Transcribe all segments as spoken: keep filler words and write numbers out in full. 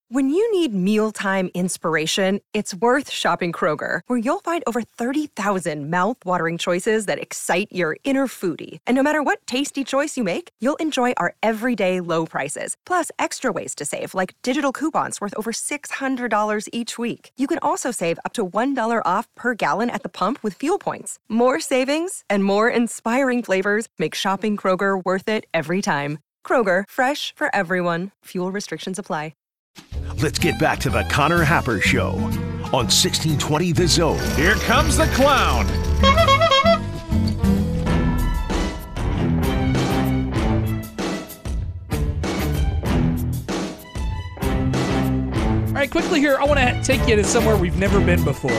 When you need mealtime inspiration, it's worth shopping Kroger, where you'll find over thirty thousand mouth-watering choices that excite your inner foodie. And no matter what tasty choice you make, you'll enjoy our everyday low prices, plus extra ways to save, like digital coupons worth over six hundred dollars each week. You can also save up to one dollar off per gallon at the pump with fuel points. More savings and more inspiring flavors make shopping Kroger worth it every time. Kroger, fresh for everyone. Fuel restrictions apply. Let's get back to the Connor Happer Show on sixteen twenty The Zone. Here comes the clown. All right, quickly here, I want to take you to somewhere we've never been before.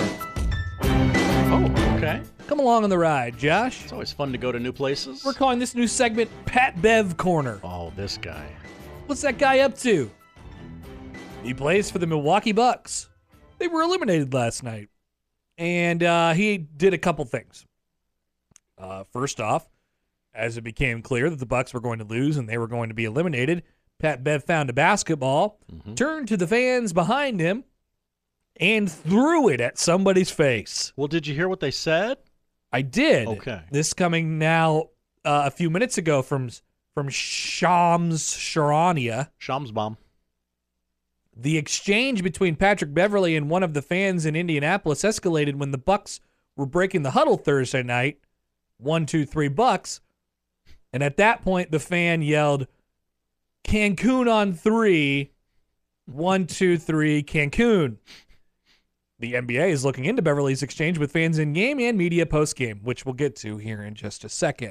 Oh, okay. Come along on the ride, Josh. It's always fun to go to new places. We're calling this new segment Pat Bev Corner. Oh, this guy. What's that guy up to? He plays for the Milwaukee Bucks. They were eliminated last night. And uh, he did a couple things. Uh, first off, as it became clear that the Bucks were going to lose and they were going to be eliminated, Pat Bev found a basketball, mm-hmm. turned to the fans behind him, and threw it at somebody's face. Well, did you hear what they said? I did. Okay. This coming now uh, a few minutes ago from from Shams Charania. Shams bomb. The exchange between Patrick Beverley and one of the fans in Indianapolis escalated when the Bucks were breaking the huddle Thursday night. One, two, three Bucks. And at that point, the fan yelled, Cancun on three. One, two, three, Cancun. The N B A is looking into Beverley's exchange with fans in-game and media post-game, which we'll get to here in just a second.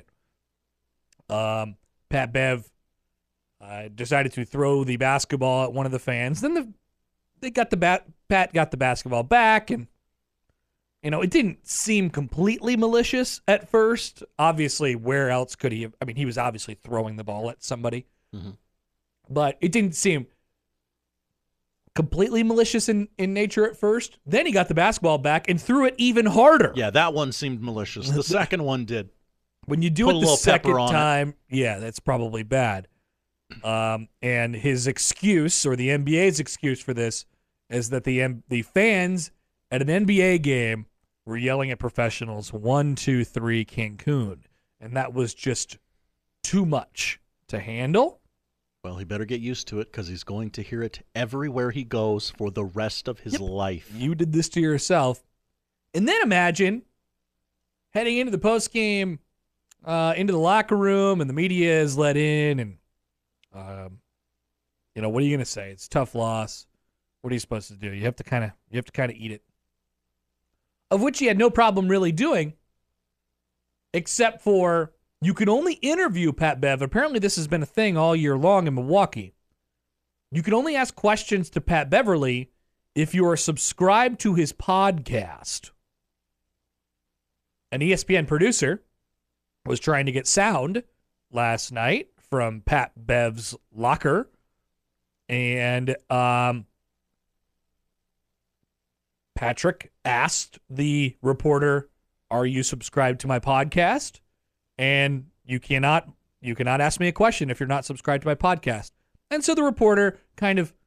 Um, Pat Bev uh, decided to throw the basketball at one of the fans. Then the they got the bat. Pat got the basketball back, and you know it didn't seem completely malicious at first. Obviously, where else could he have? I mean, he was obviously throwing the ball at somebody, mm-hmm. but it didn't seem completely malicious in, in nature at first. Then he got the basketball back and threw it even harder. Yeah, that one seemed malicious. The second one did. When you do Put it the second time, it. yeah, that's probably bad. Um, and his excuse, or the N B A's excuse for this, is that the the fans at an N B A game were yelling at professionals, one, two, three, Cancun. And that was just too much to handle. Well, he better get used to it because he's going to hear it everywhere he goes for the rest of his yep. life. You did this to yourself. And then imagine heading into the postgame, uh, into the locker room, and the media is let in. And, um, you know, what are you going to say? It's a tough loss. What are you supposed to do? You have to kind of you have to kind of eat it. Of which he had no problem really doing, except for you can only interview Pat Bev. Apparently this has been a thing all year long in Milwaukee. You can only ask questions to Pat Beverley if you are subscribed to his podcast. An E S P N producer was trying to get sound last night from Pat Bev's locker. And um, Patrick asked the reporter, are you subscribed to my podcast? And you cannot you cannot ask me a question if you're not subscribed to my podcast. And so the reporter kind of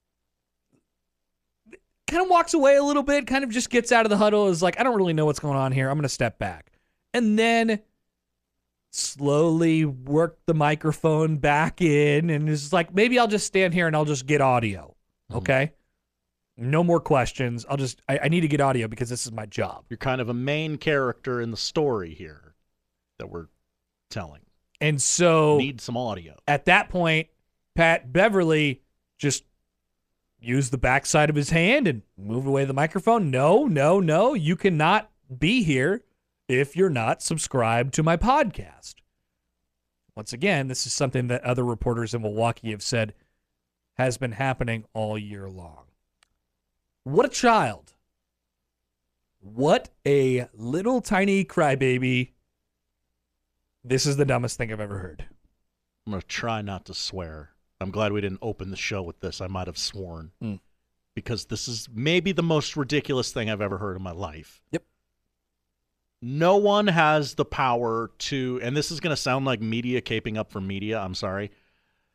kind of walks away a little bit, kind of just gets out of the huddle, is like, I don't really know what's going on here. I'm going to step back. And then slowly work the microphone back in and is like, maybe I'll just stand here and I'll just get audio. Okay? Mm-hmm. No more questions. I'll just I, I need to get audio because this is my job. You're kind of a main character in the story here that we're telling. And so need some audio. At that point, Pat Beverley just used the backside of his hand and moved away the microphone. No, no, no. You cannot be here if you're not subscribed to my podcast. Once again, this is something that other reporters in Milwaukee have said has been happening all year long. What a child. What a little tiny crybaby. This is the dumbest thing I've ever heard. I'm going to try not to swear. I'm glad we didn't open the show with this. I might have sworn. Mm. Because this is maybe the most ridiculous thing I've ever heard in my life. Yep. No one has the power to, and this is going to sound like media caping up for media, I'm sorry.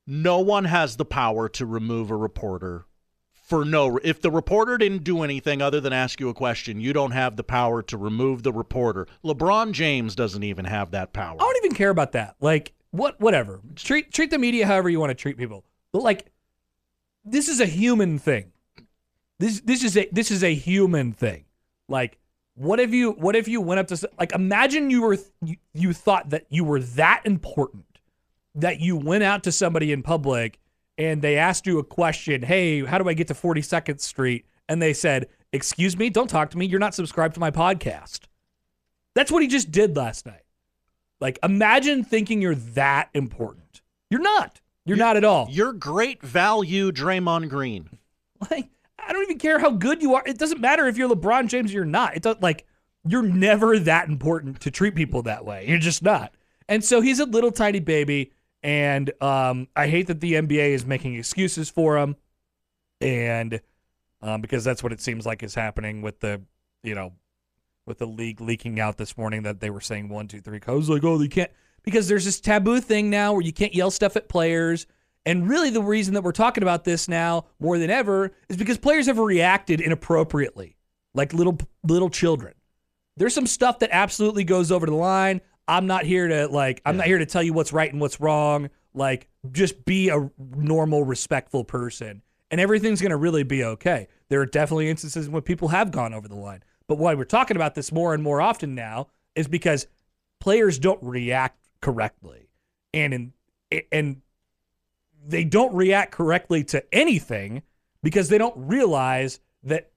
No one has the power to remove a reporter for no. If the reporter didn't do anything other than ask you a question, you don't have the power to remove the reporter. LeBron James doesn't even have that power. I don't even care about that. Like, what? Whatever. Treat treat the media however you want to treat people. But like, this is a human thing. This this is a this is a human thing. Like, what if you what if you went up to like imagine you were you, you thought that you were that important that you went out to somebody in public and they asked you a question, hey, how do I get to forty-second Street? And they said, excuse me, don't talk to me. You're not subscribed to my podcast. That's what he just did last night. Like, imagine thinking you're that important. You're not. You're, you're not at all. You're great value, Draymond Green. Like, I don't even care how good you are. It doesn't matter if you're LeBron James or you're not. It doesn't, like, you're never that important to treat people that way. You're just not. And so he's a little tiny baby. And um, I hate that the N B A is making excuses for him, and um, because that's what it seems like is happening with the, you know, with the league leaking out this morning that they were saying one, two, three. I was like, oh, you can't, because there's this taboo thing now where you can't yell stuff at players. And really the reason that we're talking about this now more than ever is because players have reacted inappropriately, like little little children. There's some stuff that absolutely goes over the line. I'm not here to like, I'm yeah. not here to tell you what's right and what's wrong. Like, just be a normal, respectful person, and everything's going to really be okay. There are definitely instances when people have gone over the line. But why we're talking about this more and more often now is because players don't react correctly. And in, and they don't react correctly to anything because they don't realize that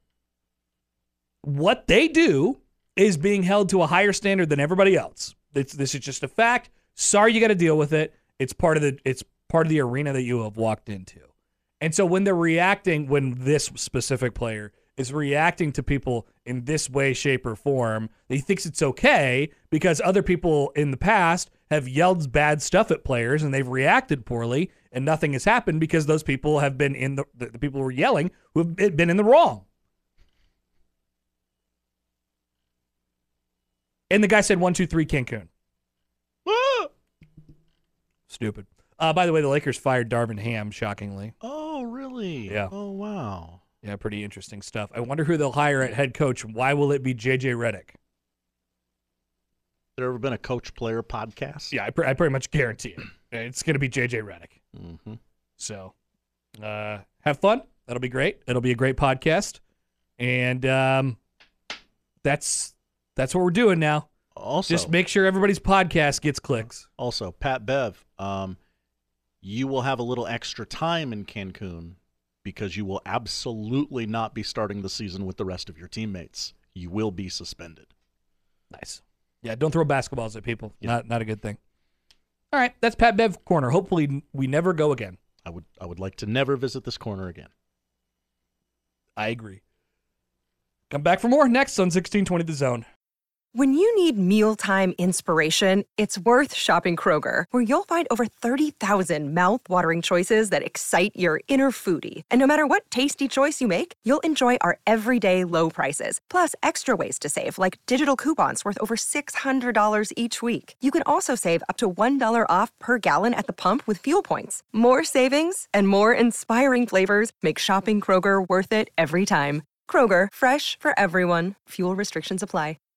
what they do is being held to a higher standard than everybody else. It's, this is just a fact. Sorry, you got to deal with it. It's part of the it's part of the arena that you have walked into. And so when they're reacting, when this specific player is reacting to people in this way, shape, or form, he thinks it's okay because other people in the past have yelled bad stuff at players and they've reacted poorly and nothing has happened because those people have been in the the people who were yelling who have been in the wrong. And the guy said one, two, three, Cancun. Ah! Stupid. Uh, by the way, the Lakers fired Darvin Ham, shockingly. Oh, really? Yeah. Oh, wow. Yeah, pretty interesting stuff. I wonder who they'll hire at head coach. Why will it be J J Redick? There ever been a coach-player podcast? Yeah, I, pr- I pretty much guarantee it. It's going to be J J Redick. Mm-hmm. So, uh, have fun. That'll be great. It'll be a great podcast. And um, that's... That's what we're doing now. Also, just make sure everybody's podcast gets clicks. Also, Pat Bev, um, you will have a little extra time in Cancun because you will absolutely not be starting the season with the rest of your teammates. You will be suspended. Nice. Yeah, don't throw basketballs at people. Yeah. Not not a good thing. All right, that's Pat Bev Corner. Hopefully we never go again. I would I would like to never visit this corner again. I agree. Come back for more next on sixteen twenty The Zone. When you need mealtime inspiration, it's worth shopping Kroger, where you'll find over thirty thousand mouth-watering choices that excite your inner foodie. And no matter what tasty choice you make, you'll enjoy our everyday low prices, plus extra ways to save, like digital coupons worth over six hundred dollars each week. You can also save up to one dollar off per gallon at the pump with fuel points. More savings and more inspiring flavors make shopping Kroger worth it every time. Kroger, fresh for everyone. Fuel restrictions apply.